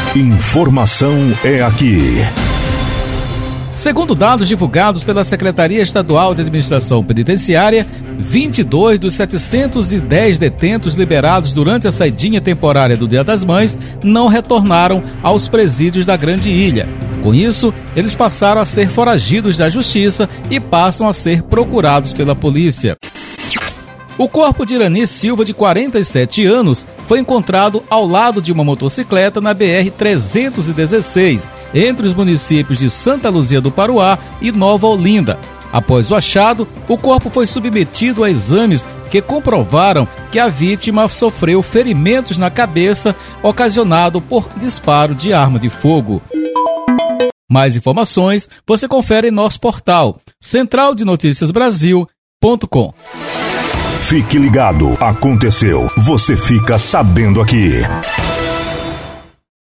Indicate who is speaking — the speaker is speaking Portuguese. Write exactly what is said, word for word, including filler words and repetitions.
Speaker 1: Informação é aqui.
Speaker 2: Segundo dados divulgados pela Secretaria Estadual de Administração Penitenciária, vinte e dois dos setecentos e dez detentos liberados durante a saidinha temporária do Dia das Mães não retornaram aos presídios da Grande Ilha. Com isso, eles passaram a ser foragidos da Justiça e passam a ser procurados pela polícia. O corpo de Irani Silva, de quarenta e sete anos, foi encontrado ao lado de uma motocicleta na B R trezentos e dezesseis, entre os municípios de Santa Luzia do Paruá e Nova Olinda. Após o achado, o corpo foi submetido a exames que comprovaram que a vítima sofreu ferimentos na cabeça ocasionado por disparo de arma de fogo. Mais informações você confere em nosso portal central de notícias brasil ponto com.
Speaker 1: Fique ligado, aconteceu, você fica sabendo aqui.